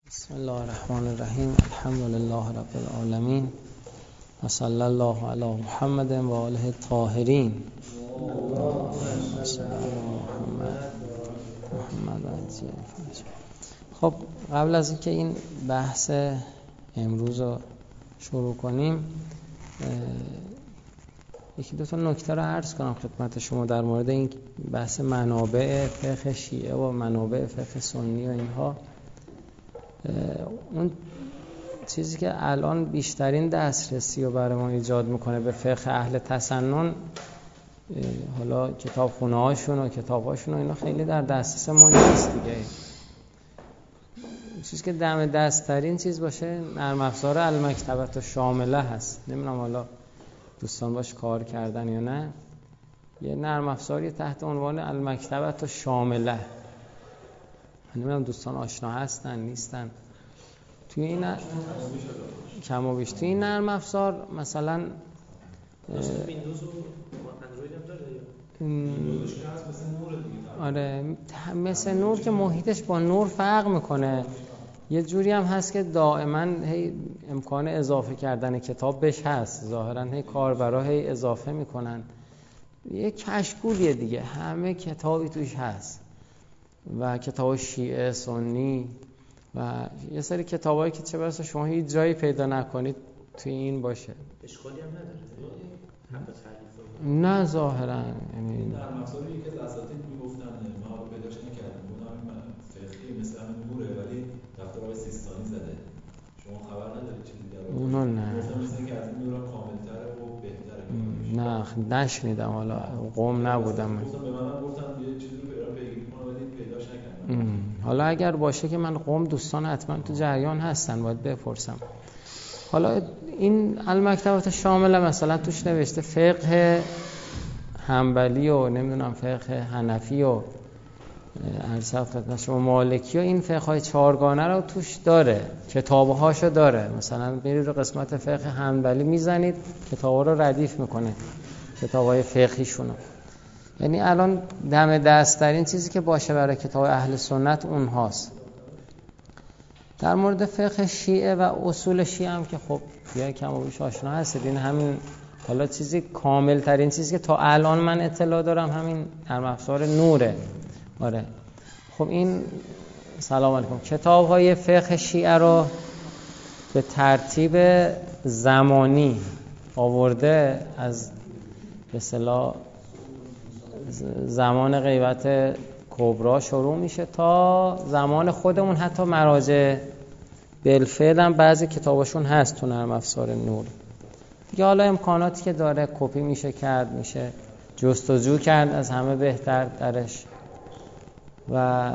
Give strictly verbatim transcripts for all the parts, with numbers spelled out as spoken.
بسم الله الرحمن الرحیم. الحمد لله رب العالمین و صلی الله علی محمد و آله الطاهرین. خب قبل از اینکه این بحث امروز رو شروع کنیم یکی دو تا نکته رو عرض کنم خدمت شما در مورد این بحث منابع فقه شیعه و منابع فقه سنی و اینها. اون چیزی که الان بیشترین دسترسی رو برای ما ایجاد میکنه به فقه اهل تسنن، حالا کتاب خونه هاشون و کتاب هاشون و اینا خیلی در دسترس ما نیست دیگه. چیزی که دم دستترین چیز باشه نرم افزار المکتبه و شامله هست. نمیدونم حالا دوستان باش کار کردن یا نه. یه نرم افزاری تحت عنوان المکتبه و شامله، نمیدونم دوستان آشنا هستن نیستن. توی این ن... کم و بیش توی این نرم افزار مثلا ویندوز و اندروید هم داره یا آره مثل نور که محیطش با نور فرق میکنه. یه جوری هم هست که دائما هی امکان اضافه کردن کتاب بهش هست، ظاهرا هی کاربرا هی اضافه میکنن. یه کشکولیه دیگه، همه کتابی توش هست و کتاب شیعه سنی و یه سری کتابایی که چه بسا شما هیچ جایی پیدا نکنید توی این باشه. اشکالی هم نداره؟ نه ظاهرا یعنی در مسائل یکی از اساتید میگفتن ما رو پیداش نکردیم، بودم این فقهی مثل همین نوره ولی دفتر آقای سیستانی زده. شما خبر ندارید چیزی در اونو نه گفتم مثل اینکه از این نورا کامل‌تره و بهتره. نه نشنیدم، حالا قم نبودم. گفتم به منم گفتن یه چیزی رو پیدا پیگیری کنم ولی پیداش نکردم. حالا اگر باشه که من قم دوستان حتما تو جریان هستن باید بپرسم. حالا این المکتبه شامله مثلا توش نوشته فقه حنبلی و نمیدونم فقه حنفی و ارسال خدمت شما مالکی و این فقه های چهارگانه رو توش داره، کتابهاشو داره. مثلا میرید رو قسمت فقه حنبلی میزنید کتابا رو ردیف میکنه، کتابای فقهیشونو. یعنی الان دم دست ترین چیزی که باشه برای کتاب اهل سنت اونهاست. در مورد فقه شیعه و اصول شیعه هم که خب یا کم و بیش آشنا هستید. این همین حالا چیزی کامل ترین چیزی که تا الان من اطلاع دارم همین نرم افزار نوره. آره خب این سلام علیکم کتاب های فقه شیعه رو به ترتیب زمانی آورده، از به اصطلاح زمان غیبت کبرا شروع میشه تا زمان خودمون. حتی مراجع بالفعل هم بعضی کتاباشون هست تو نرم افزار نور. یا حالا امکاناتی که داره کپی میشه کرد، میشه جستجو کرد از همه بهتر درش. و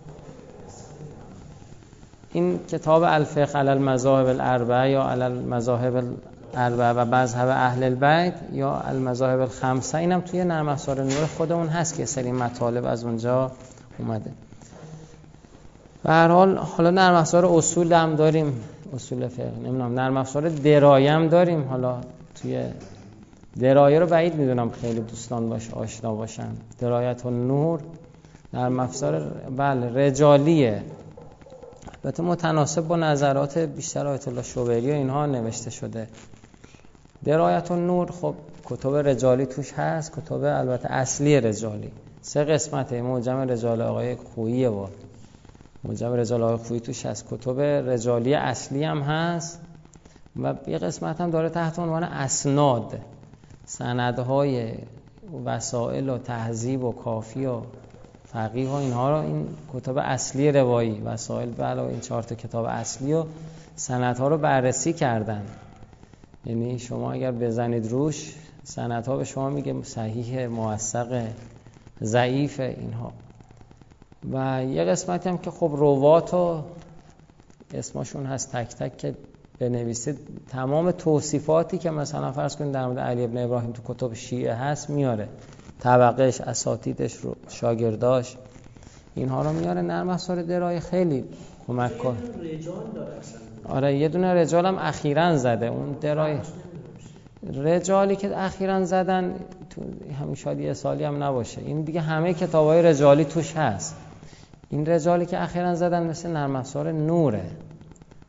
این کتاب الفقه علی المذاهب الاربعه یا علی المذاهب الاربعه و مذهب اهل البیت یا المذاهب الخمسه، اینم توی نرم افزار نور خودمون هست که سری مطالب از اونجا اومده. به هر حال حالا نرم افزار اصول هم داریم، اصول فقه، نمیدونم نرم افزار درایه هم داریم. حالا توی درایه رو بعید میدونم خیلی دوستان باش آشنا باشن. درایت النور نرم افزار بله رجالیه، البته متناسب با نظرات بیشتر آیت الله شوبری و اینها نوشته شده. درایت النور خب کتب رجالی توش هست، کتب البته اصلی رجالی سه قسمته. معجم رجال آقای خویی و معجم رجال آقای خویی توش هست. کتب رجالی اصلی هم هست و یه قسمت هم داره تحت عنوان اسناد، سندهای وسائل و تهذیب و کافی و فقیه و اینها رو، این کتاب اصلی روایی وسائل به علاوه این چهار تا کتاب اصلی و سندها رو بررسی کردن. یعنی شما اگر بزنید روش سندها به شما میگه صحیح، موثق، ضعیف اینها. و یه قسمتی هم که خب روات و اسمشون هست تک تک که بنویسید تمام توصیفاتی که مثلا فرض کنید در مورد علی ابن ابراهیم تو کتب شیعه هست میاره، طبقش، اساتیدش رو، شاگرداش، اینها رو میاره. نرم افزار درایه خیلی کمک کنه. رجال داره اصلا. آره یه دونه رجال هم اخیراً زده. اون درایه رجالی که اخیراً زدن تو همین شادی سالی هم نباشه، این دیگه همه کتابای رجالی توش هست. این رجالی که اخیراً زدن مثل نرم افزار نوره،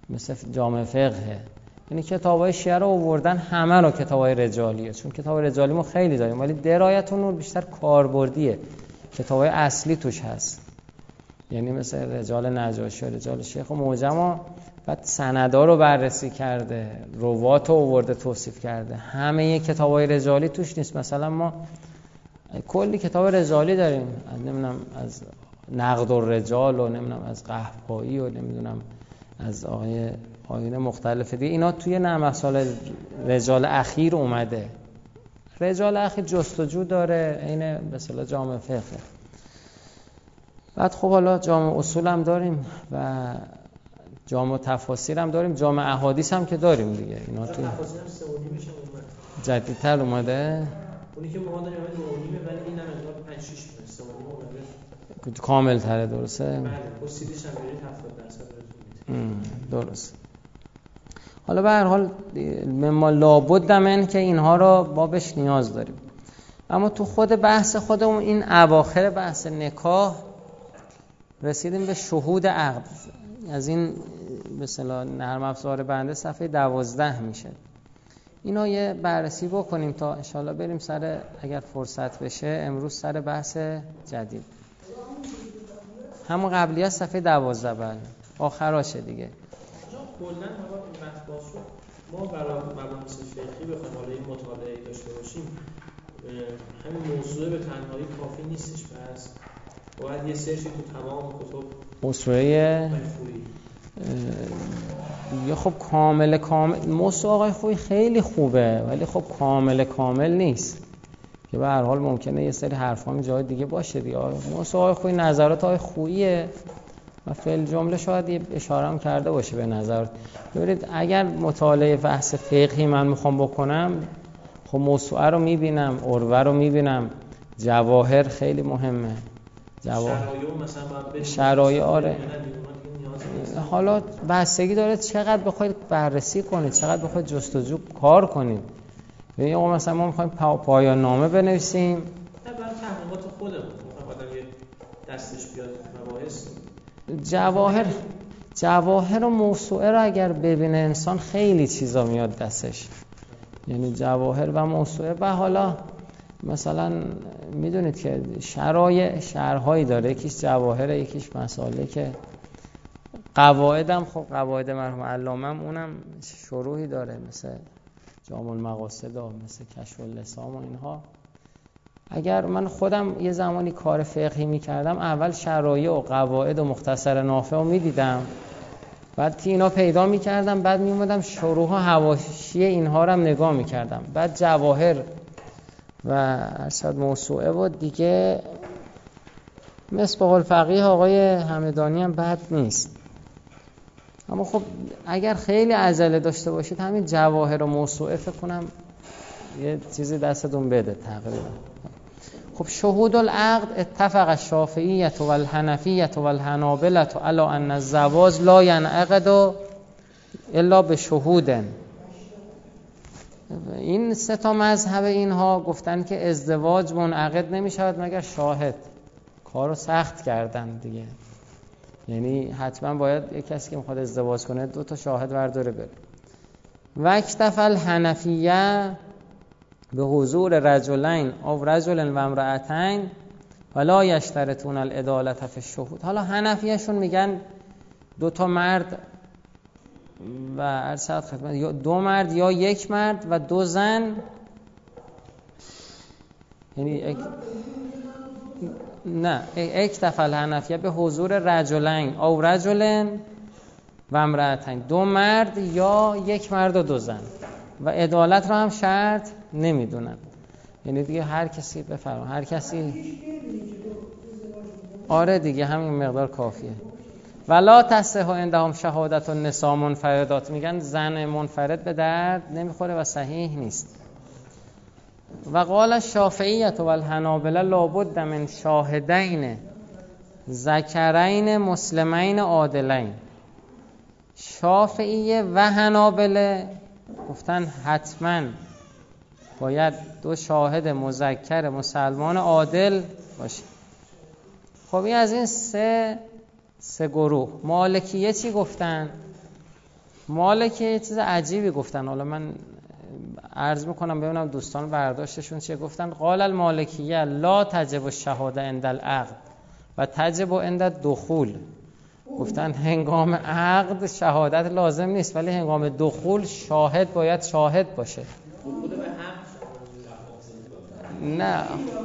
مثل جامع فقه. یعنی کتابای شیعه رو آوردن همه رو کتابای رجالیه، چون کتاب رجالی ما خیلی داریم ولی درایت النور بیشتر کاربردیه، کتابای اصلی توش هست. یعنی مثل رجال نجاشی و رجال شیخ و معجم، بعد سندا رو بررسی کرده، روات رو آورده توصیف کرده. همه کتابای رجالی توش نیست. مثلا ما کلی کتاب رجالی داریم، نمیدونم از نقد الرجال و نمیدونم از قحطبایی و نمیدونم از آقای آیین مختلف دیگه، اینا توی نرم افزار رجال اخیر اومده. رجال اخیر جستجو داره، عین به اصطلاح جامع فقه. بعد خب حالا جامع اصول هم داریم و جامع تفاسیر هم داریم، جامع احادیث هم که داریم دیگه. اینا توی تفاسیر هم سه و نیمش هم اومد، جدیدتر اومده. اونی که ما داریم اومد دو و نیمه، ولی این هم انگار پنج شش میشه، سه و نیم اومده کامل تره. درسته؟ بله، پوستیدش هم برید هفتاد درصد رسوندید. درست. حالا به هر حال مما لابد من که اینها رو با بهش نیاز داریم. اما تو خود بحث خودمون این اواخر بحث نکاح رسیدیم به شهود عقد. از این به اصطلاح نرم افزار بنده صفحه دوازده میشه. اینا یه بررسی بکنیم تا انشالله بریم سر، اگر فرصت بشه امروز سر بحث جدید. همون قبلی از صفحه دوازده بله آخراشه دیگه. کلاً حالا این بحث باز شد، ما برای مباحث فقهی بخوایم حالا این مطالعه داشته باشیم، همین موضوع به تنهایی کافی نیستش، بس باید یه سرچی تو تمام کتب موضوعه دیگه. خب کامل کامل موضوع آقای خویی خیلی خوبه ولی خب کامل کامل نیست که به هر حال ممکنه یه سری حرفا جای دیگه باشه دیگه. موضوع آقای خویی نظرات آقای خوییه و فعل جمله شاید یه اشاره هم کرده باشه به نظر. ببینید اگر مطالعه بحث فقهی من میخوام بکنم، خب موسوعه رو میبینم، عروه رو میبینم، جواهر خیلی مهمه. جواهر شرایع آره. حالا بستگی داره چقدر بخواید بررسی کنید، چقدر بخواید جستجو کار کنید. ببین آقا مثلا ما میخوایم پا... پایان نامه بنویسیم، نه برای تحقیقات خودمون آدم یه دستش بیاد مباحث. جواهر جواهر و موسوعه رو اگر ببینه انسان خیلی چیزا میاد دستش. یعنی جواهر و موسوعه. و حالا مثلا میدونید که شرایع شرحایی داره، یکیش جواهر یکیش مسائله که قواعدم، خب قواعد مرحوم علامه اونم شروحی داره مثل جامع المقاصد و مثل کشف اللسان و اینها. اگر من خودم یه زمانی کار فقهی میکردم، اول شرایع و قواعد و مختصر نافع رو میدیدم، بعد که اینا پیدا میکردم، بعد میومدم شروح و حواشی اینها رو هم نگاه میکردم، بعد جواهر و ارشد موسوعه و دیگه مصباح الفقیه آقای همدانی هم بد نیست. اما خب اگر خیلی عجله داشته باشید همین جواهر و موسوعه فکر کنم یه چیزی دستتون بده تقریبا. خب شهود العقد اتفق الشافعیة و الحنفیة و الحنابلة علی ان الزواج لا ینعقد الا بشهود. این سه تا مذهب اینها گفتن که ازدواج منعقد نمیشود مگر شاهد. کارو سخت کردن دیگه. یعنی حتما باید یک کسی که میخواد ازدواج کنه دو تا شاهد برداره بره. و اکتفى الحنفیه به حضور رجلین او رجل و امرأتین ولا یشترطون العدالة فی الشهود. حالا حنفیه‌شون میگن دو تا مرد و ارشد خدمت یا دو مرد یا یک مرد و دو زن، یعنی اک... نه اکتفى الحنفیه به حضور رجلین او رجل و امرأتین، دو مرد یا یک مرد و دو زن، و عدالت رو هم شرط نمیدونن. یعنی دیگه هر کسی بفرما هر کسی آره دیگه همین مقدار کافیه. ولا تصح عندهم شهادت النساء منفردات، میگن زن منفرد به درد نمیخوره و صحیح نیست. و قال الشافعیة و الحنابلة لابد من شاهدین ذکرین مسلمین عادلین. شافعیه و حنابله گفتن حتما باید دو شاهد مذکر مسلمان عادل باشه. خب این از این سه سه گروه. مالکیه چی گفتن؟ مالک یه چیز عجیبی گفتن، حالا من عرض میکنم ببینم دوستان برداشتشون چیه. گفتن قال المالکیه لا تجب الشهاده عند العقد و تجب عند الدخول. گفتن هنگام عقد شهادت لازم نیست، ولی هنگام دخول شاهد باید شاهد باشه. نه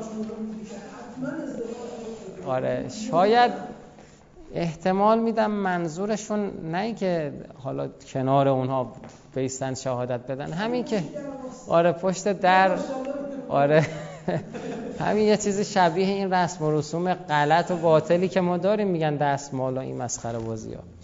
آره شاید احتمال میدم منظورشون نه این که حالا کنار اونها بیستن شهادت بدن، همین که آره پشت در، آره همین یه چیز شبیه این رسم و رسوم غلط و باطلی که ما داریم، میگن دستمال و این مسخره بازی ها.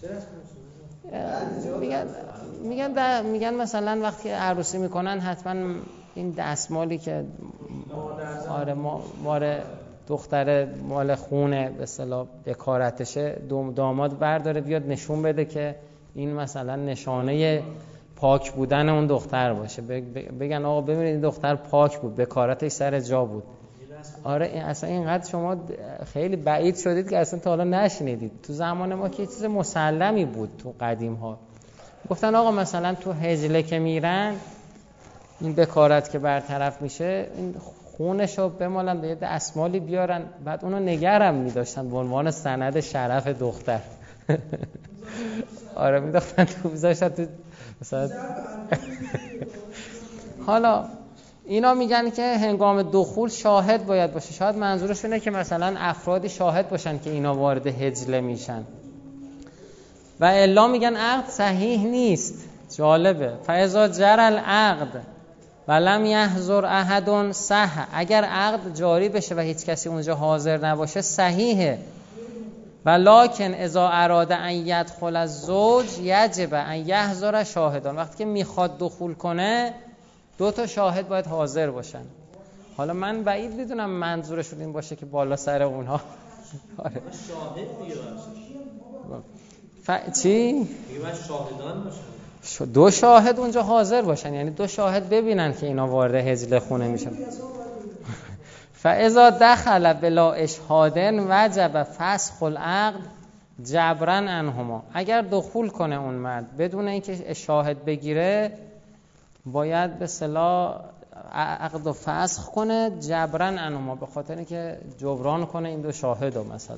میگن میگن میگن مثلا وقتی عروسی میکنن حتما این دستمالی که آره ماره دختر مال خونه به اصطلاح بکارتشه داماد برداره بیاد نشون بده که این مثلا نشانه پاک بودن اون دختر باشه، بگن آقا ببینید این دختر پاک بود، بکارتش سر جا بود. آره اصلا اینقدر شما خیلی بعید شدید که اصلا تا حالا نشنیدید. تو زمان ما که چیز مسلمی بود تو قدیم ها. گفتن آقا مثلا تو هجله که میرن این بکارت که برطرف میشه این خونشو بمالن به یه دستمالی بیارن، بعد اونو نگرم میداشتن به عنوان سند شرف دختر. آره میداشتن تو میذاشتن تو مثلا. حالا اینا میگن که هنگام دخول شاهد باید باشه. شاید منظورشونه که مثلا افرادی شاهد باشن که اینا وارد هجله میشن و الا میگن عقد صحیح نیست. جالبه. فاذا جرى العقد ولم يحضر احد صح. اگر عقد جاری بشه و هیچ کسی اونجا حاضر نباشه صحیحه. ولکن اذا اراد ان يدخل الزوج یجب ان يحضر شاهدان. وقتی که میخواد دخول کنه دو تا شاهد باید حاضر باشن. حالا من بعید میدونم منظورشون این باشه که بالا سر اونها آره شاهد دیگه ف... چی؟ میگه من شاهدان باشن، دو شاهد اونجا حاضر باشن، یعنی دو شاهد ببینن که اینا وارد هجله خونه میشن. فاذا دخل بلا اشهاد وجب فسخ العقد جبرا عنهما. اگر دخول کنه اون مرد بدون اینکه شاهد بگیره باید به اصطلاح عقد و فسخ کنه جبرا عنهما، به خاطر اینکه جبران کنه این دو شاهدو مثلا.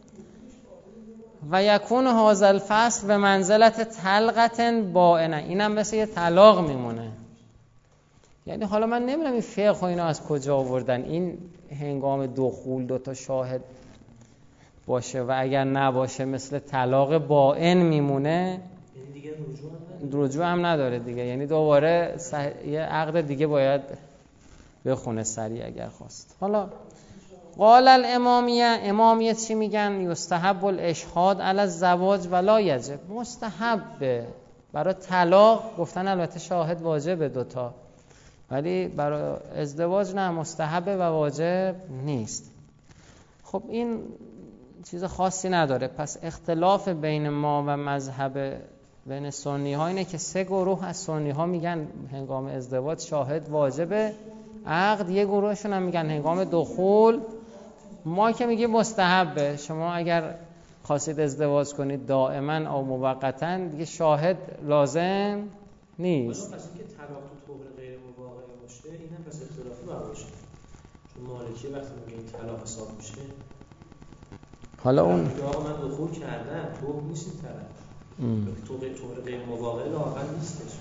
و یکون هذا الفصل به منزلت طلقه بائنه. اینم مثل یه طلاق میمونه. یعنی حالا من نمیدونم این فقه و اینا از کجا آوردن این هنگام دخول دو تا شاهد باشه و اگر نباشه مثل طلاق بائن میمونه. این دیگه رجوع هم نداره. رجوع هم نداره دیگه، یعنی دوباره سح... یه عقد دیگه باید بخونه سریع اگر خواست. حالا قال الامامیه، امامیه چی میگن؟ یستحب الاشهاد علی الزواج ولا یجب. مستحبه برای طلاق، گفتن البته شاهد واجبه دوتا، ولی برای ازدواج نه، مستحبه و واجب نیست. خب این چیز خاصی نداره. پس اختلاف بین ما و مذهب بین سنی ها اینه که سه گروه از سنی ها میگن هنگام ازدواج شاهد واجبه عقد، یه گروهشون هم میگن هنگام دخول. ما که میگیم مستحبه، شما اگر خواستید ازدواج کنید دائما او موقتا دیگه شاهد لازم نیست. حالا پس اینکه طلاق تو طهر غیر مواقع باشه اینم پس اختلافی باید باشه، چون مالکی وقتی میگه این طلاق حساب میشه. حالا اون آقا من دخول کردم تو نیست این طرف تو طهر غیر مواقع لااقل نیستش.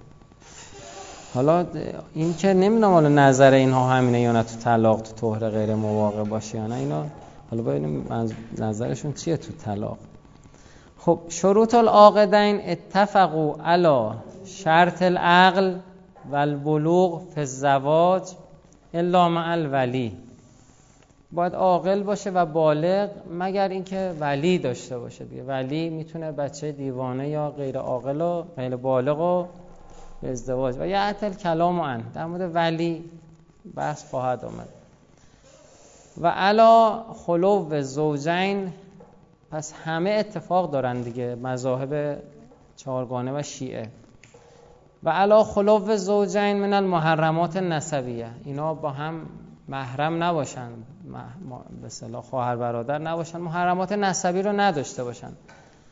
حالا این که نمیدونم حالا نظر اینها همینه یا نه تو طلاق تو طهر غیر مواقع باشه یا نه، اینا حالا ببینیم نظرشون چیه تو طلاق. خب شروط العاقدین اتفقوا علی شرط العقل و البلوغ فی الزواج الا مع الولی. باید عاقل باشه و بالغ مگر اینکه ولی داشته باشه دیگه. ولی میتونه بچه دیوانه یا غیر عاقل و غیر بالغ و به ازدواج و یا اتل کلام عن. در مورد ولی بحث خواهد آمد. و علا خلو زوجین، پس همه اتفاق دارن دیگه مذاهب چهارگانه و شیعه. و علا خلو زوجین من المحرمات النسبیه، اینا با هم محرم نباشن، به اصطلاح خواهر برادر نباشن، محرمات نسبی رو نداشته باشن.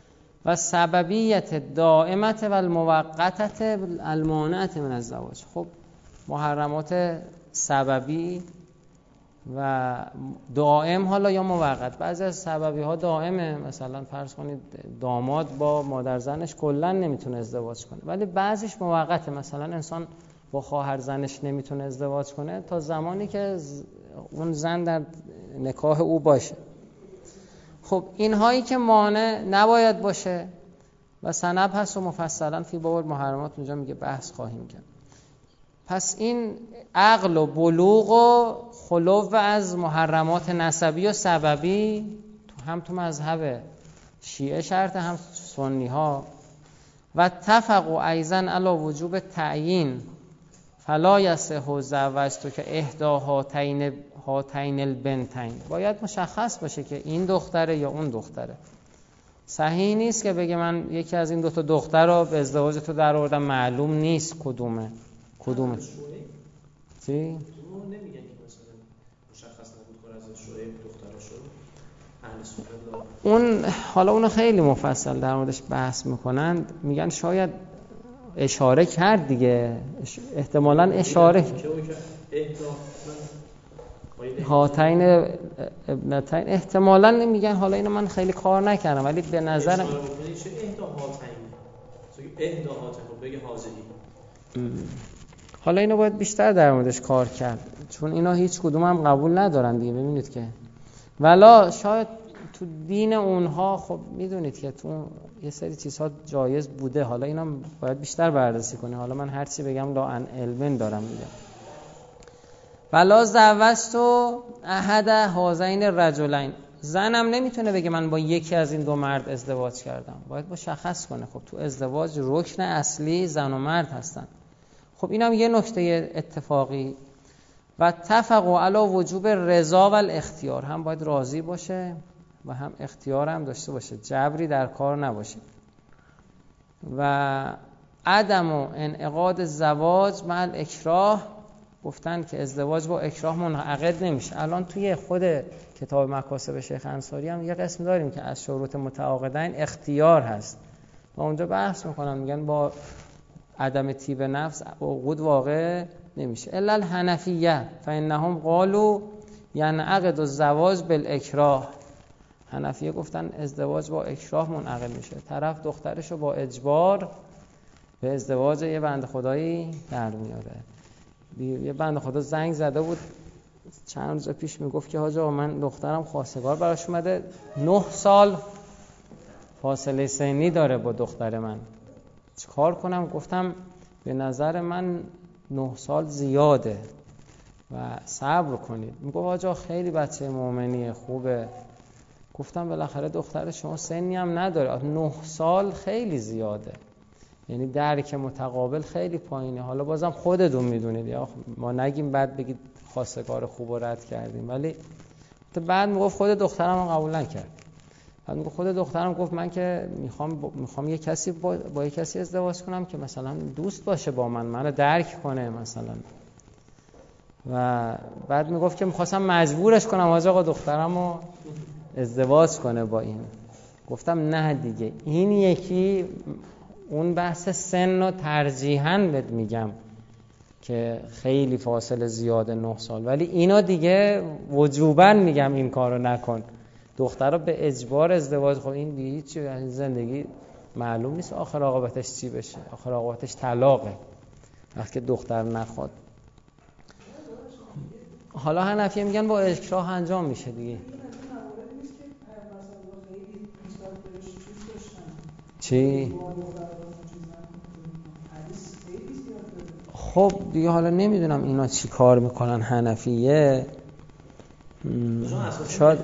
و سببیت دائمت و الموقتت المانعت من الزواج. خب محرمات سببی و دائم حالا یا موقت. بعضی از سببی ها دائمه، مثلا فرض کنید داماد با مادر زنش کلا نمیتونه ازدواج کنه، ولی بعضیش موقته. مثلا انسان با خواهر زنش نمیتونه ازدواج کنه تا زمانی که اون زن در نکاح او باشه. خب اینهایی که مانع نباید باشه و سنب هست و مفصلا فی باب المحرمات اونجا میگه بحث خواهیم کرد. پس این عقل و بلوغ و خلو از محرمات نسبی و سببی هم تو مذهب شیعه شرط، هم سنی ها. و اتفق و ایزن علی وجوب تعیین فلا یصح زوجت که احدا هاتین هاتین البنتین. باید مشخص باشه که این دختره یا اون دختره. صحیح نیست که بگه من یکی از این دو تا دختر رو به ازدواج تو در آوردم، معلوم نیست کدومه کدومه. چی؟ اون نمیگن که مثلا مشخص نبود کار از شعیب دخترشو اهل سنت. اون حالا اونو خیلی مفصل در موردش بحث میکنند، میگن شاید اشاره کرد دیگه، احتمالاً اشاره هاتین ابنتین احتمالاً نمیگن. حالا اینو من خیلی کار نکردم ولی به نظرم چه اهدا هاتین اهدا هاتین بگه حاضری. حالا اینو باید بیشتر در موردش کار کرد، چون اینا هیچ کدوم هم قبول ندارن دیگه. ببینید که ولا شاید تو دین اونها خب میدونید که تو یه سری چیزها جایز بوده، حالا اینا باید بیشتر بررسی کنیم. حالا من هر چی بگم لا ان علم دارم میگم. ولا زوجت احد هذین الرجلین. زنم نمیتونه بگه من با یکی از این دو مرد ازدواج کردم، باید مشخص کنه. خب تو ازدواج رکن اصلی زن و مرد هستن. خب اینم یه نکته اتفاقی. و اتفقوا علی وجوب رضا و الاختیار. هم باید راضی باشه و هم اختیار هم داشته باشه، جبری در کار نباشه. و عدم و انعقاد زواج مع الاکراه. گفتن که ازدواج با اکراه منعقد نمیشه. الان توی خود کتاب مکاسب شیخ انصاری هم یه قسم داریم که از شروط متعاقدین اختیار هست و اونجا بحث میکنن، میگن با عدم طیب نفس عقود واقع نمیشه. الا الحنفیه فانهم قالوا ینعقد الزواج بالاکراه. حنفیه گفتن ازدواج با اکراه منعقد میشه. طرف دخترشو با اجبار به ازدواج یه بنده خدایی در میاره. یه بنده خدا زنگ زده بود چند روز پیش، میگفت که حاج آقا من دخترم خواستگار براش اومده، نه سال فاصله سنی داره با دختر من، چیکار کنم؟ گفتم به نظر من نه سال زیاده و صبر کنید. میگفت حاج آقا خیلی بچه مؤمنیه، خوبه. گفتم بالاخره دختر شما سنی هم نداره، نه سال خیلی زیاده، یعنی درک متقابل خیلی پایینه. حالا بازم خودتون میدونید، یا ما نگیم بعد بگید خواستگار خوب رو رد کردیم، ولی بعد میگفت خود دخترم هم قبول نکرد. بعد میگفت خود دخترم گفت من که میخوام میخوام یه کسی با, با یه کسی ازدواج کنم که مثلا دوست باشه با من، منو درک کنه مثلا. و بعد میگفت که میخواستم مجبورش کنم حاج آقا دخترمو ازدواج کنه با این. گفتم نه دیگه، این یکی اون بحث سن و ترجیحاً بهت میگم که خیلی فاصله زیاده، نه سال، ولی اینا دیگه وجوباً میگم این کارو نکن. دختر رو به اجبار ازدواج، خب این دیگه چی؟ زندگی معلوم نیست آخر عاقبتش چی بشه، آخر عاقبتش طلاقه وقتی دختر نخواد. حالا حنفیه میگن با اکراه انجام میشه دیگه. چی؟ خب دیگه حالا نمیدونم اینا چی کار میکنن حنفیه. شاید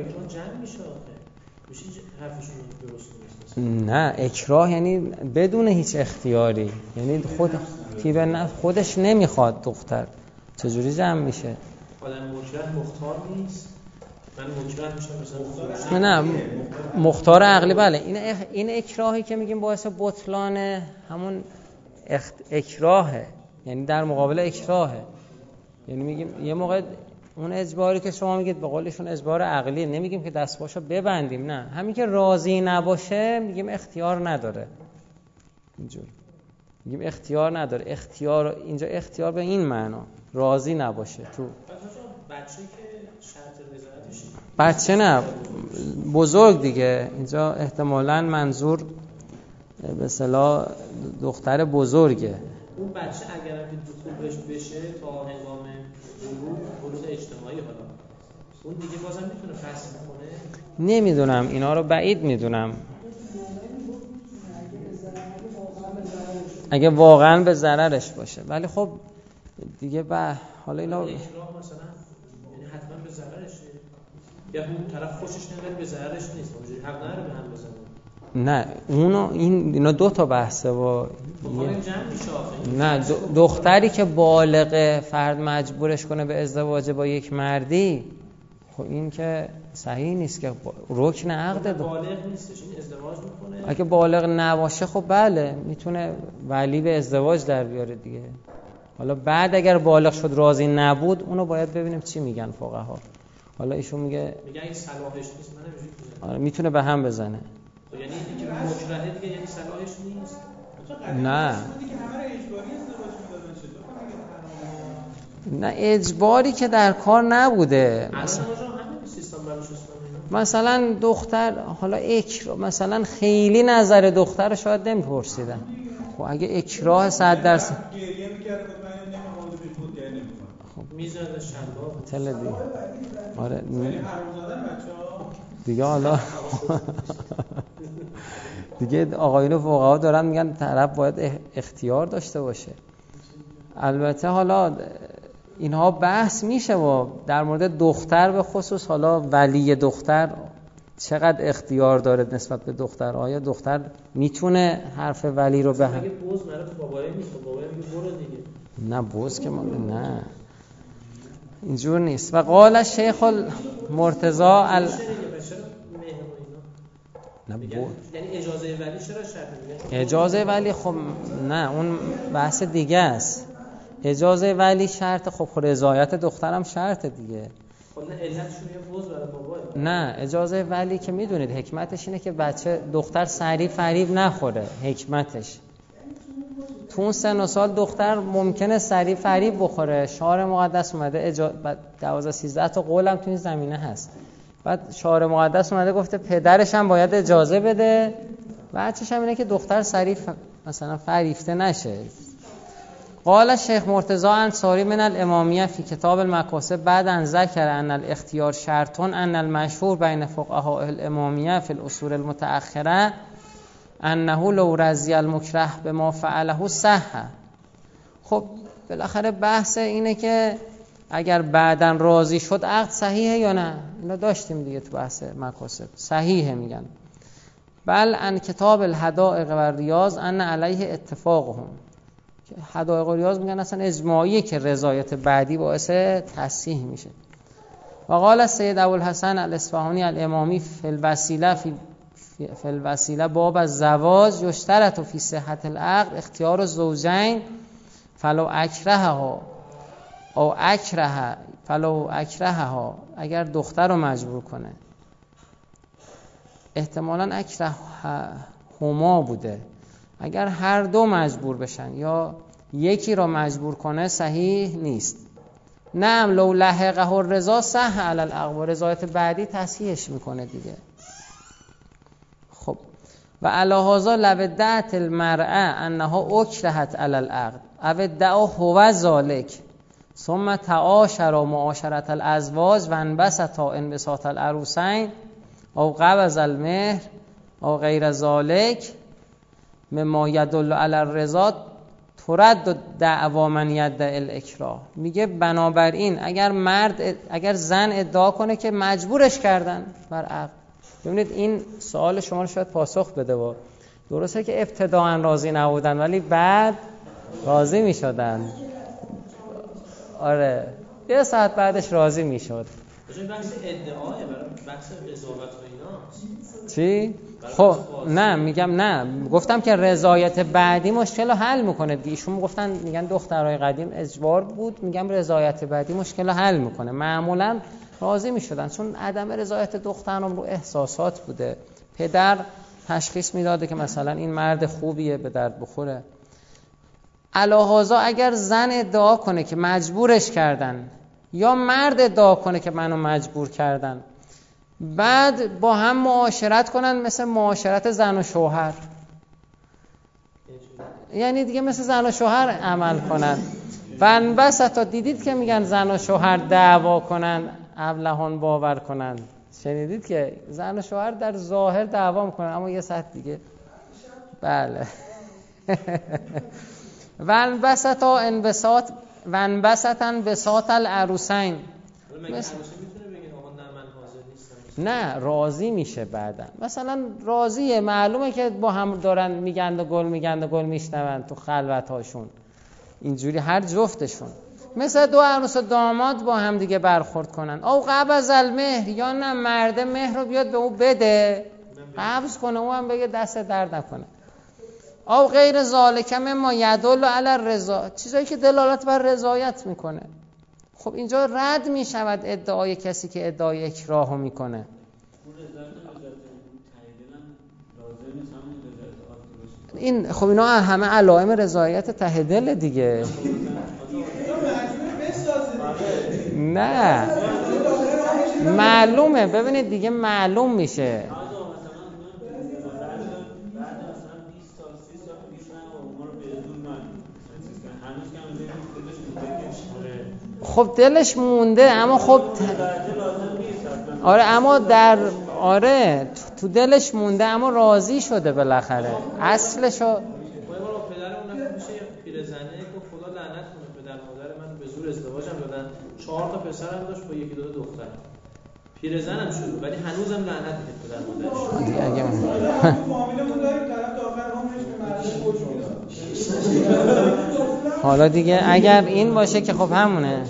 نه، اکراه یعنی بدون هیچ اختیاری، یعنی خود طیب نفس خودش نمیخواد دختر، چجوری جمع میشه؟ آدم مکره مختار نیست. من مکره میشم مثلا نه مختار عقلی. بله این اخ... این اکراهی که میگیم باعث بطلان همون اخت... اکراهه، یعنی در مقابل اکراهه. یعنی میگیم یه موقع اون اجباری که شما میگید به قولشون اجبار عقلی، نمیگیم که دستباشو ببندیم، نه، همین که راضی نباشه میگیم اختیار نداره. اینجور میگیم اختیار نداره. اختیار اینجا اختیار به این معنا راضی نباشه. تو بچه که شرط رضایتش بچه نه، بزرگ دیگه. اینجا احتمالاً منظور به اصطلاح دختر بزرگه. اون بچه اگر هم که دخول بش بشه تا هنگام بلوغ بلوغ اجتماعی، حالا اون دیگه بازم میتونه فصل کنه؟ نمیدونم، اینا رو بعید میدونم. اگه واقعا به ضررش باشه، ولی خب دیگه به حالا اینا اکراه مثلا یعنی حتما به ضررشه، یا اون طرف خوشش نمیاد به ضررش نیست، اونجوری حق نداره به هم بزنه. نه اونو این اینا دو تا بحثه. با نه دختری که بالغ فرد مجبورش کنه به ازدواج با یک مردی، خب این که صحیح نیست که رکن عقد. بالغ نیستش این ازدواج میکنه. اگه بالغ نباشه خب بله میتونه ولی به ازدواج در بیاره دیگه. حالا بعد اگر بالغ شد راضی نبود، اونو باید ببینیم چی میگن فقها. حالا ایشون میگه میگه این صلاحش نیست، من نمیشه. میتونه به هم بزنه. یعنی اینکه مکرهه دیگه یعنی صلاحش نیست. نه نه اجباری که در کار نبوده. مثلا مثلا دختر حالا اکراه، مثلا خیلی نظر دختر رو شاید نمیپرسیدن. خب اگه اکراه صد درصد گریه می‌کرد گفت من نمیخوام بهش بود گریه نمی‌کنم. خب میذاره شلوار تل دی. آره یعنی حرام زدن بچه‌ها دیگه. حالا دیگه آقایون فقها دارن میگن طرف باید اختیار داشته باشه. البته حالا اینها بحث میشه و در مورد دختر به خصوص، حالا ولی دختر چقدر اختیار داره نسبت به دختر. آیا دختر میتونه حرف ولی رو به هم؟ اگه بوز مرا تو بابای نیست، بابای میگه برو دیگه. نه بوز که ما نه اینجور نیست. و قال شیخ المرتضی ال نه بو... یعنی اجازه ولی چرا شرط میگه؟ اجازه ولی خب نه، اون بحث دیگه است. اجازه ولی شرط، خب رضایت دخترم شرط دیگه. خب نه علتشون یه بوز برای بابای. نه اجازه ولی که میدونید حکمتش اینه که بچه دختر سریع فریب نخوره. حکمتش تو اون سن و سال دختر ممکنه سریع فریب بخوره. شعار مقدس اومده اجا... دوازده سیزده تا قولم تو این زمینه هست. بعد شعار مقدس اومده گفته پدرش هم باید اجازه بده، بچه‌ش هم اینه که دختر سریع ف... مثلا فریفته نشه. قال شیخ مرتضی انصاری من الامامیه فی کتاب المکاسب بعد ان ذکر ان الاختیار شرطون ان المشهور بین فقهاء الامامیه فی الاصول المتأخره انه لو رضی المکره بما فعله صح. خب بالاخره بحث اینه که اگر بعدن راضی شد عقد صحیحه یا نه. اینو داشتیم دیگه تو بحث مکاسب. صحیحه میگن. بل ان کتاب الحدائق و ریاض ان علیه اتفاقهم. حدائق و ریاض میگن اصلا اجماعیه که رضایت بعدی باعث تصحیح میشه. و قال سید ابوالحسن الاصفهانی الامامی فی الوسیله فی فی الوسیله باب الزواج یشترط فی صحت العقد اختیار الزوجین فلو اکرهها او اکره فلو اکرهها. اگر دختر رو مجبور کنه، احتمالاً اکره هما بوده، اگر هر دو مجبور بشن یا یکی را مجبور کنه صحیح نیست. نعم لو لحقه الرضا صح علی العقد. رضایت بعدی تصحیحش میکنه دیگه. خب و علی هذا لو ادعت المرأة انها اکرهت علی العقد او ادعا هو ذلك ثم تعاشر معاشرة الازواج و انبسطا انبساط العروسین او قبض المهر او غیر ذلك مما یدل علی الرضا ترد دعوا من یدعی الاکراه. میگه بنابراین اگر مرد اگر زن ادعا کنه که مجبورش کردن بر عقد. ببینید این سوال شما رو شاید پاسخ بده. با درسته که ابتداء راضی نبودن ولی بعد راضی میشدن. آره یه ساعت بعدش راضی میشد. بچه بحث ادعایه برای بحث قضاوت و اینا. چی؟ خب نه میگم نه گفتم که رضایت بعدی مشکل رو حل میکنه دیگه. ایشون گفتن میگن دخترای قدیم اجبار بود، میگم رضایت بعدی مشکل رو حل میکنه. معمولا راضی میشدن چون عدم رضایت دخترم رو احساسات بوده. پدر تشخیص میداده که مثلا این مرد خوبیه به درد بخوره. علاهازا اگر زن ادعا کنه که مجبورش کردن یا مرد ادعا کنه که منو مجبور کردن، بعد با هم معاشرت کنن مثل معاشرت زن و شوهر، یعنی دیگه مثل زن و شوهر عمل کنن. و بس تا دیدید که میگن زن و شوهر دعوا کنن ابلهان باور کنن، شنیدید که زن و شوهر در ظاهر دعوا میکنن اما یه ساعت دیگه بله و انبسطا انبساط و انبسطا انبساط العروسین. نه راضی میشه بعدن، مثلا راضیه، معلومه که با هم دارن میگند و گل میگند و گل میشنون تو خلوت هاشون اینجوری هر جفتشون، مثل دو عروس و داماد با هم دیگه برخورد کنن. او قبض المهر، یا نه مرد مهر رو بیاد به او بده قبض کنه او هم بگه دست درد نکنه. او غیر ذالک مما یدل علی الرضا، چیزایی که دلالت بر رضایت میکنه. خب اینجا رد میشود ادعای کسی که ادعای اکراهو میکنه. این خب اینا همه علائم رضایت ته دل دیگه. نه معلومه، ببینید دیگه معلوم میشه. خب دلش مونده اما خب آره اما در آره تو دلش مونده اما راضی شده بالاخره اصلشو. ما پدر اون میشه پیرزنه گفت خدا لعنت کنه پدر مادر من به زور ازدواجم دادن، چهار تا پسرم داشت با یکی دو تا دختر، پیرزنم شد ولی هنوزم لعنت میده پدر مادرش. دیگه اگه فامیلمون داریم طرف تا آخر عمرش به مرد فوش میداد. حالا دیگه اگر این باشه که خب همونه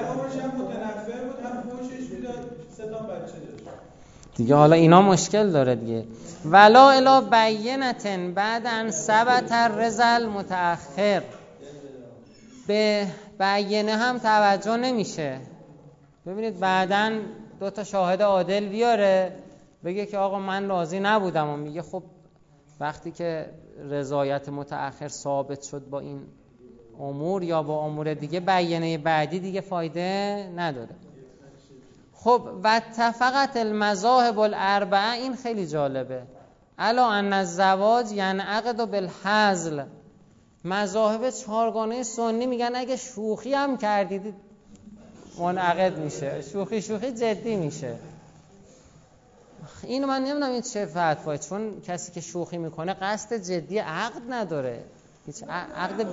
دیگه. حالا اینا مشکل داره دیگه. ولا الا بینتن بعد ان ثبت الرزل متأخر، به بینه هم توجه نمیشه. ببینید بعدن دو تا شاهد عادل بیاره بگه که آقا من راضی نبودم و میگه خب وقتی که رضایت متأخر ثابت شد با این امور یا با امور دیگه، بینه بعدی دیگه فایده نداره. خب و اتفقت المذاهب الاربعه، این خیلی جالبه. الا ان الزواج ینعقد بالحزل، مذاهب چهارگانه سنی میگن اگه شوخی هم کردید منعقد میشه، شوخی شوخی جدی میشه. اینو من نمیدونم این چه فتوایی، چون کسی که شوخی میکنه قصد جدی عقد نداره، هیچ عقد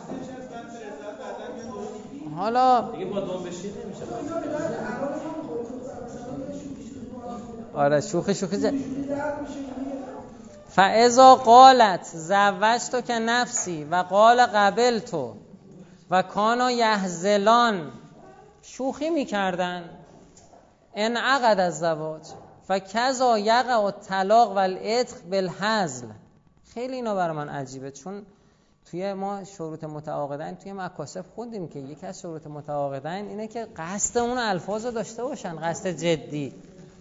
حالا دیگه با دام بشید نمیشه. آره شوخی شوخی ج... فاذا قالت زوجتو که نفسی و قال قبلتو و کانا یحزلان، شوخی میکردن، انعقد الزواج فکذا یقع الطلاق والعتق بالحزل. خیلی اینا برای من عجیبه، چون توی ما شروط متعاقدین توی مکاسب خوندیم که یکی از شروط متعاقدین اینه که قصد اون الفاظ رو داشته باشن، قصد جدی.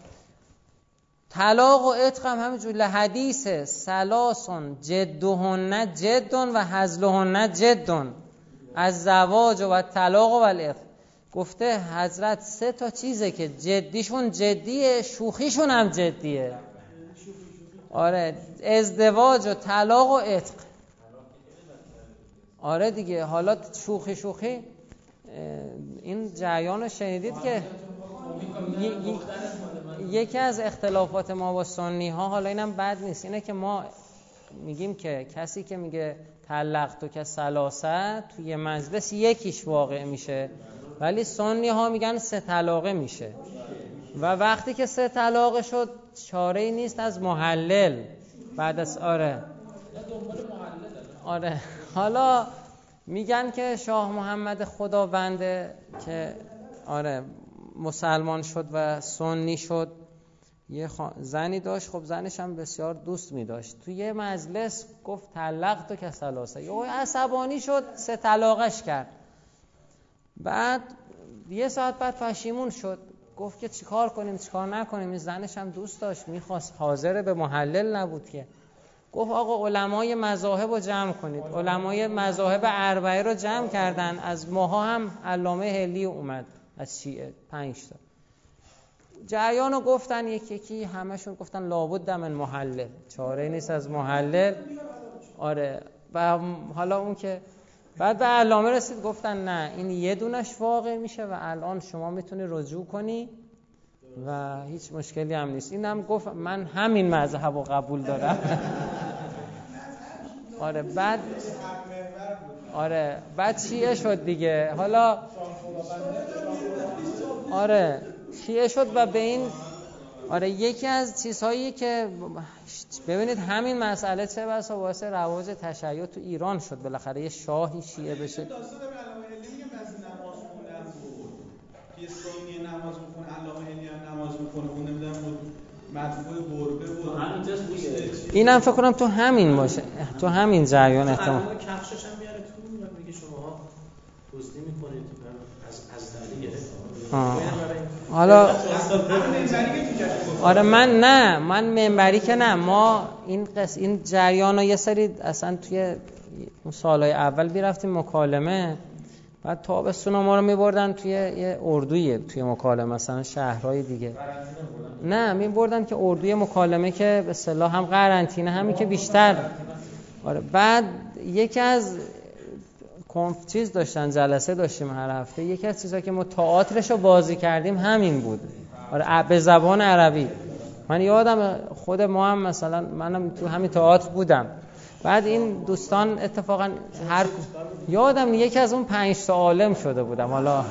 طلاق و عتق هم همینجور، لحدیث سلاسون جدهن جدون و هزلهن جدون از زواج و طلاق و العتق. گفته حضرت سه تا چیزه که جدیشون جدیه، شوخیشون هم جدیه. آره ازدواج و طلاق و عتق. آره دیگه. حالا شوخی شوخی این جریان رو شنیدید که ی- ی- یکی از اختلافات ما با سنی ها، حالا اینم بد نیست، اینه که ما میگیم که کسی که میگه طلقتو که ثلاثه توی مجلس یکیش واقع میشه، ولی سنی ها میگن سه طلاقه میشه و وقتی که سه طلاقه شد چاره‌ای نیست از محلل بعد از آره آره حالا میگن که شاه محمد خداونده که آره مسلمان شد و سنی شد یه خان... زنی داشت، خب زنش هم بسیار دوست می داشت. تو یه مجلس گفت طلقت که ثلاثه، یه عصبانی شد، سه طلاقش کرد. بعد یه ساعت بعد پشیمون شد، گفت که چیکار کنیم چیکار نکنیم. این زنش هم دوست داشت، میخواست، حاضر به محلل نبود که. گفت آقا علمای مذاهب رو جمع کنید. علمای مذاهب اربعه رو جمع کردن. از ماها هم علامه حلی اومد از شیعه، پنج تا جریان رو گفتن، یکی یکی همشون گفتن لابد من محلل، چاره نیست از محلل. آره. و حالا اون که بعد به علامه رسید، گفتن نه این یه دونش واقع میشه و الان شما میتونی رجوع کنی و هیچ مشکلی هم نیست. اینم گفت من همین مذهب رو قبول دارم. آره. بعد آره بعد شیعه شد دیگه. حالا آره شیعه شد و به این آره یکی از چیزهایی که ببینید همین مسئله چه بسا واسه رواج تشیع تو ایران شد، بالاخره یه شاهی شیعه بشه. داستان علامه علی میگه بعضی نماز خوندن بود، یه سنی نماز میخونه، علامه علی هم نماز میخونه، اون نمیدونم بود مدفوع گربه بود. همینجاست دیگه. اینم فکر کنم تو همین باشه، تو همین جریان احتمال. علامه کفشش هم میاره تو و میگه شماها دزدی میکنید از از دلی گرفت. حالا آره من نه من منبری که نه، ما این قص این جریانا یه سری اصلا توی اون سالهای اول میرفتیم مکالمه، بعد تابستون ما رو میبردن توی یه اردوی توی مکالمه مثلا شهرهای دیگه، نه میبردن که اردوی مکالمه که به اصطلاح هم قرنطینه همین که بیشتر. آره. بعد یکی از کنف چیز داشتن، جلسه داشتیم هر هفته، یکی از چیزا که ما تئاترشو بازی کردیم همین بود. آره به زبان عربی. من یادم خود ما هم مثلا منم تو همین تئاتر بودم. بعد این دوستان اتفاقا هر یادم یکی از اون پنج تا عالم شده بودم. حالا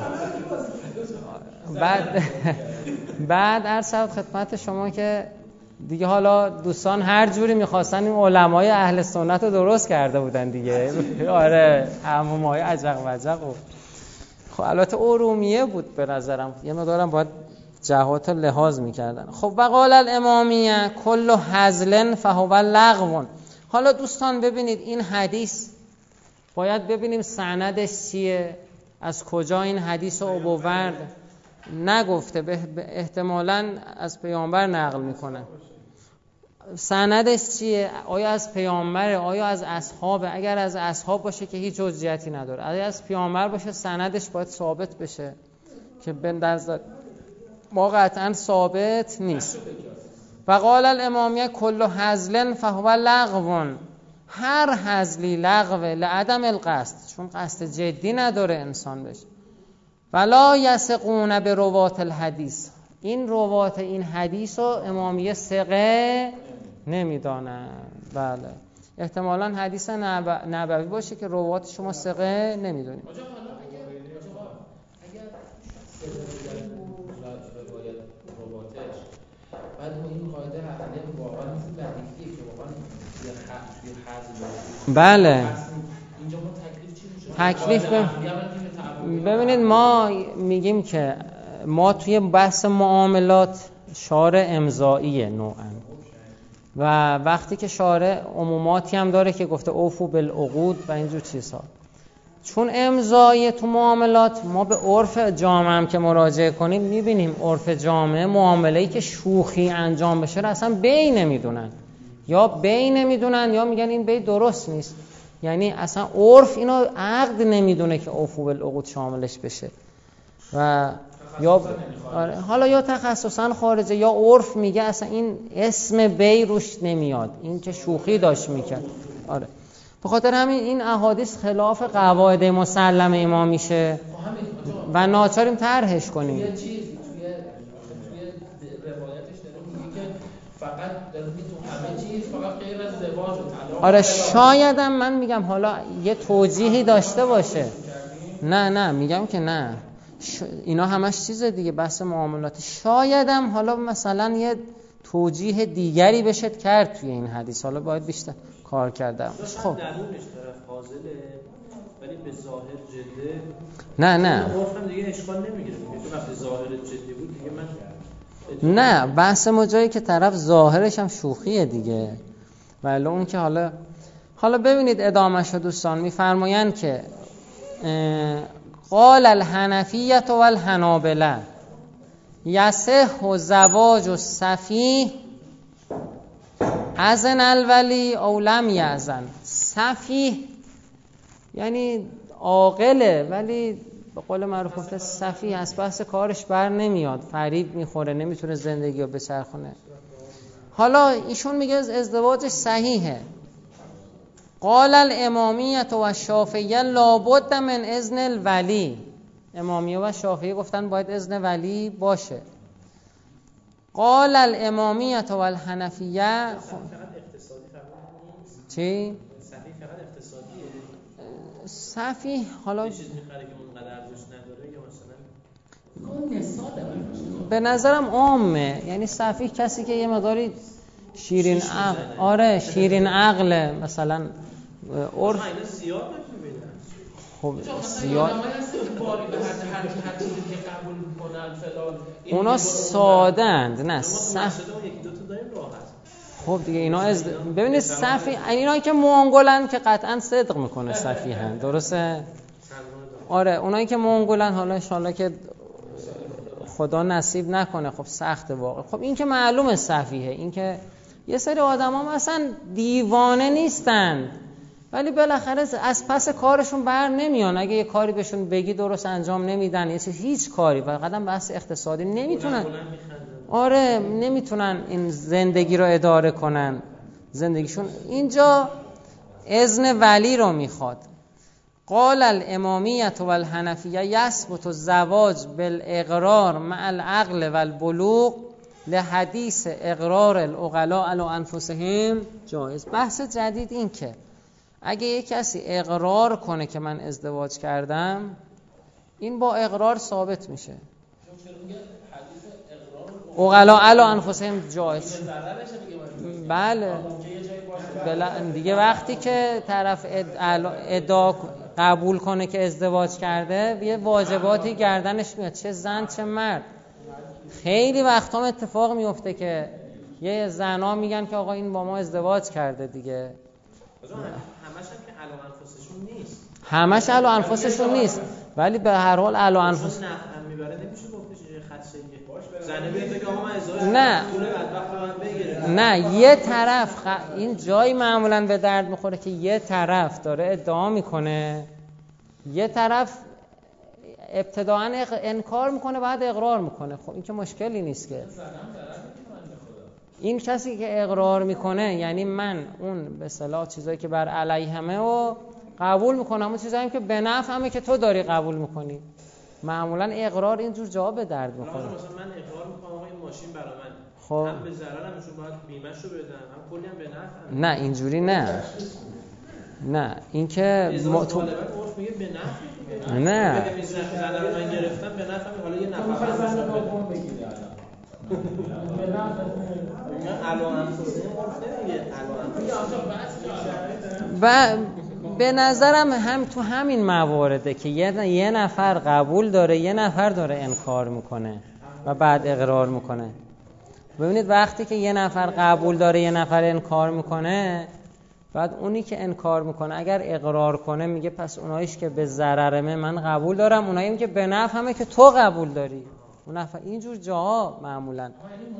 بعد بعد عرض خدمت شما که دیگه حالا دوستان هر جوری میخواستن این علمای اهل سنت رو درست کرده بودن دیگه. آره عمومای عجق وجق و خب البته ارومیه بود به نظرم، یه مقدارم باید جهات لحاظ میکردن. خب وقال الامامیه کل هزل فهو لغو. حالا دوستان ببینید این حدیث باید ببینیم سندش چیه، از کجا این حدیث رو آورد. نگفته، به احتمالاً از پیامبر نقل میکنه. سندش چیه؟ آیا از پیامبر، آیا از اصحابه؟ اگر از اصحاب باشه که هیچ حجتی نداره، اگر از پیامبر باشه سندش باید ثابت بشه که به نظر ما قطعا ثابت نیست. وقال الامامیه کل هزل فهو لغو. هر هزلی لغوه لعدم القصد، چون قصد جدی نداره انسان بشه. ولا یثقون به روات الحدیث. این روات این حدیث رو امامیه ثقه نمیدانن. بله احتمالاً حدیث نب... نبوی باشه که روات شما ثقه نمیدونید. آجا حالا اگر آجا اگر روایت رواتش بعد ما این قاعده عقلی واقعا مثل بدیهیه که واقعا یه حذف بله اینجا ما تکلیف چی میشه؟ تکلیف ب... ببینید ما میگیم که ما توی بحث معاملات شارع امضائیه نوعاً، و وقتی که شارع عموماتی هم داره که گفته اوفو بالعقود و اینجور چیزها، چون امضای تو معاملات ما به عرف جامعه هم که مراجعه کنیم میبینیم عرف جامعه معامله‌ای که شوخی انجام بشه رو اصلا بی نمیدونن، یا بی نمیدونن یا میگن این بی درست نیست. یعنی اصلا عرف اینو عقد نمیدونه که اوفو بالعقود شاملش بشه، و یا آره حالا یا تخصصا خارجه یا عرف میگه اصلا این اسم بی روش نمیاد، این که شوخی داشت میکرد. آره به خاطر همین این احادیث خلاف قواعد مسلمه ما میشه و ناچاریم طرحش کنیم. یه چیز توی توی روایتش داره میگه که فقط داره تو همه چیز فقط غیر از ازدواج و طلاق. آره شایدم من میگم حالا یه توجیهی داشته باشه. نه نه میگم که نه ش... اینا همش چیز دیگه، بحث معاملات. شایدم حالا مثلا یه توجیه دیگری بشه کرد توی این حدیث، حالا باید بیشتر کار کردم. خب درونش طرف فاضله ولی به ظاهر جده. نه نه عرفم دیگه اشکال نمیگیره، میگه تو وقتی ظاهر جدی بود دیگه من نه بحث ما جایی که طرف ظاهرش هم شوخیه دیگه، ولی اون که حالا حالا ببینید ادامهش رو دوستان میفرمایند که قال الحنفیة و الحنابلة یصح زواج السفیه اذن الولی او لم یأذن. سفیه یعنی عاقله ولی به قول معروف گفته سفیه از بحث کارش بر نمیاد، فریب میخوره، نمیتونه زندگی رو بچرخونه. حالا ایشون میگه ازدواجش صحیحه. قال الامامیة و الشافعیه لابد من اذن الولی. امامیه و شافعی گفتن باید اذن ولی باشه. قال الامامیة و الحنفیه چی؟ صفیح فقط اقتصادیه؟ صفیح حالا یه چیز میخره که اونقدر ارزش نداره یا مثلا به نظرم عامه، یعنی صفیح کسی که یه مقداری شیرین عقل، آره شیرین عقله مثلا عرف اینا زیاد نمیبینن. خب زیاد اونا سادند نه صف یکی دو تا داریم راحت. خب دیگه اینا از ببینید صفی اینا که مونگولن که قطعا صدق میکنه صفیحن، درسته؟ آره اونایی که مونگولن حالا ان شاءالله که خدا نصیب نکنه خب سخت واقع. خب این که معلومه صفیحه، این که یه سری آدما مثلا دیوانه نیستن ولی بالاخره از پس کارشون بر نمیان، اگه یه کاری بهشون بگی درست انجام نمیدن، یه چیز هیچ کاری و قدم بحث اقتصادی نمیتونن، آره نمیتونن این زندگی رو اداره کنن زندگیشون. اینجا اذن ولی رو میخواد. قال الامامیة و الحنفیه یثبت الزواج بالاقرار مع العقل و البلوغ لحدیث اقرار العقلاء علی انفسهم جایز. بحث جدید این که اگه یک کسی اقرار کنه که من ازدواج کردم این با اقرار ثابت میشه. عقلاء علی انفسهم جایز. بله دیگه وقتی که طرف ادعا قبول کنه که ازدواج کرده یه واجباتی گردنش میاد، چه زن چه مرد. خیلی وقتا اتفاق میفته که یه زنا میگن که آقا این با ما ازدواج کرده دیگه. همش هم که علی انفسشون نیست، همش علی انفسشون نیست ولی به هر حال علی انفس نه میبره نمیشه گفتش خدشه زنه بیاد بگه آقا من ازدواج نه پول بدبخت رو من بگیره. نه یه طرف خ... این جایی معمولا به درد میخوره که یه طرف داره ادعا میکنه، یه طرف ابتداعا انکار میکنه بعد اقرار میکنه. خب این که مشکلی نیست که این کسی که اقرار میکنه یعنی من اون به اصطلاح چیزایی که بر علیهمه و قبول میکنم، اون چیزایی که به نفعمه که تو داری قبول میکنی. معمولا اقرار اینجور جا به درد میخوره. مثلا من اقرار میکنم آقا این ماشین برای من، خب هم به ضررمشون باید بیمه‌شو بدم هم کلی هم به نفعم. نه اینجوری نه نه این که ما تو غالبا عرف میگه به نفع دیگه. نه بگم این زنه رو من گرفتم به نفعم، حالا یه نفع بهشون بگیره. و به نظرم هم تو همین موارده که یه, یه نفر قبول داره یه نفر داره انکار میکنه و بعد اقرار میکنه. ببینید وقتی که یه نفر قبول داره یه نفر انکار میکنه، بعد اونی که انکار میکنه اگر اقرار کنه میگه پس اوناییش که به ضررمه من قبول دارم، اوناییم که به نفعمه که تو قبول داری. اون نفر اینجور جاها معمولا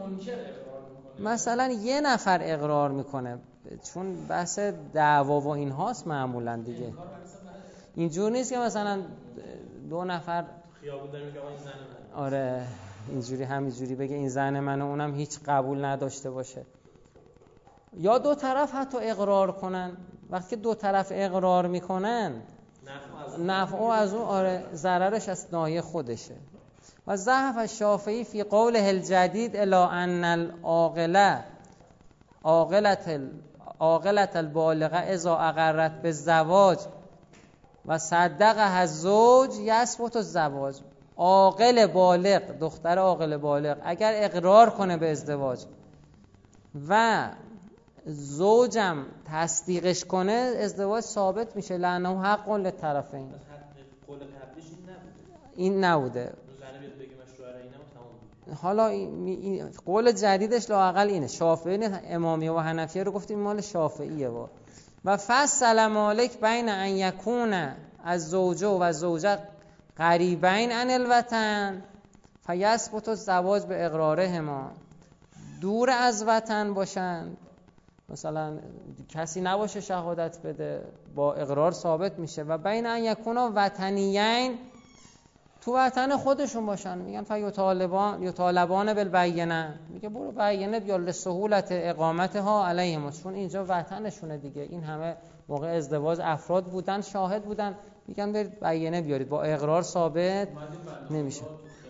مثلا یه نفر اقرار میکنه چون بحث دعوا و این هاست معمولا دیگه. اینجور نیست که مثلا دو نفر خیابون داریم که این زن من، آره اینجوری همینجوری بگه این زن منه اونم هیچ قبول نداشته باشه. یا دو طرف حتی اقرار کنن. وقتی دو طرف اقرار میکنن نفع از اون آره ضررش از ناحیه خودشه. و ضعف الشافعی فی قوله الجدید الی ان العاقله عاقلة عاقلة البالغه اذا اقرت بالزواج و صدقها الزوج یثبت الزواج. عاقل بالغ، دختر عاقل بالغ اگر اقرار کنه به ازدواج و زوجم تصدیقش کنه ازدواج ثابت میشه. لانه حق للطرفین. قول قبلیش این نبوده. این نبوده. حالا این قول جدیدش لااقل اینه، شافعی امامیه و حنفیه رو گفتیم مال شافعیه و و فصل مالک بین ان یکون از زوجه و زوجه قریبین عن الوطن فیثبت الزواج به اقرارهما، دور از وطن باشند، مثلا کسی نباشه شهادت بده، با اقرار ثابت میشه. و بین ان یکونا وطنیین، تو وطن خودشون باشن، میگن فیطالبان یطالبان بالبینه، میگه برو بینه بیار لسهولت اقامتها علیهم، چون اینجا وطنشونه دیگه، این همه موقع ازدواج افراد بودن، شاهد بودن، میگن برید بینه بیارید، با اقرار ثابت نمیشه.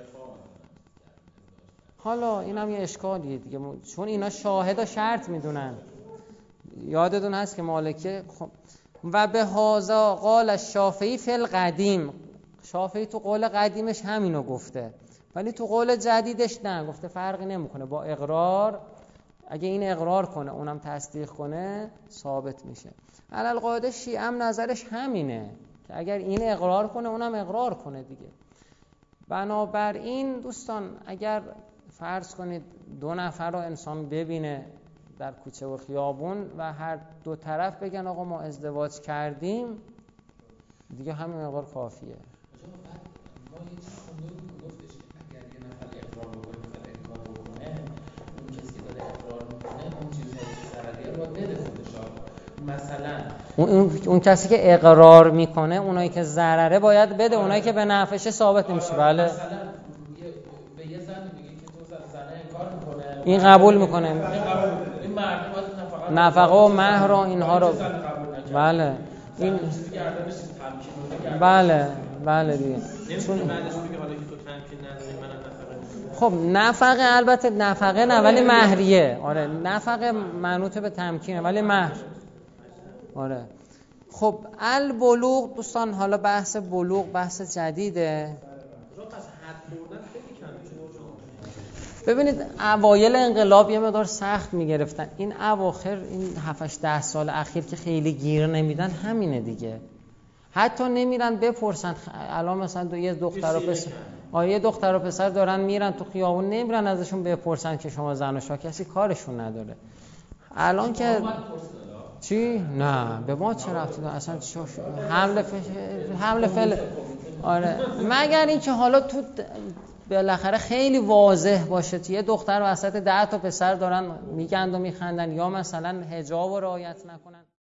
حالا این هم یه اشکالیه دیگه، چون اینا شاهد و شرط میدونن. یادتون هست که مالکه خب و به هازا قال الشافعی فی القدیم، شافعی تو قول قدیمش همینو گفته، ولی تو قول جدیدش نه، گفته فرقی نمیکنه، با اقرار، اگه این اقرار کنه اونم تصدیق کنه ثابت میشه. علل قاعده شیعه هم نظرش همینه که اگر این اقرار کنه اونم اقرار کنه دیگه. بنابراین دوستان اگر فرض کنید دو نفر رو انسان ببینه در کوچه و خیابون و هر دو طرف بگن آقا ما ازدواج کردیم، دیگه همین مقدار کافیه. ما یه چیز خونده بود گفتش که اگر یه نفر اقرار بکنه نفر انکار بکنه، اون کسی که داره اقرار میکنه اون چیزهایی که ضرریه رو باید بده خودش. مثلا اون, اون, اون کسی که اقرار میکنه اونایی که ضرره باید بده، اونایی که به نفعش ثابت نمیشه. بله مثلا به یه زن میگه که تو زن انکار میکنه، این قبول میکنه، این قبول میکنه، این مرد باید نفقه نفقه و مهر و اینها رو، بله این چیزی گردنش تمکین بوده، بله بله دیگه. چون بعدش میگه حالا که تو تمکین نداری منم نفقه. خب نفقه البته نفقه نه ولی مهریه. آره نفقه منوط به تمکینه ولی مهر. آره خب البلوغ دوستان، حالا بحث بلوغ بحث جدیده. ببینید اوایل انقلاب یه مقدار سخت میگرفتن، این اواخر این هفت ده سال اخیر که خیلی گیر نمیدن همینه دیگه. حتی نمیرن بپرسن. الان مثلا دو یه دختر و پسر آیه دختر و پسر دارن میرن تو خیابون، نمیرن ازشون بپرسن که شما زن و شاه، کسی کارشون نداره. الان که چی؟ نه به ما چه ربطی داره اصلا؟ حمله فش... حمله فل آره، مگر اینکه حالا تو بالاخره خیلی واضح باشه یه دختر وسط ده تا پسر دارن میگند و میخندن، یا مثلا حجاب رو رعایت نکنن.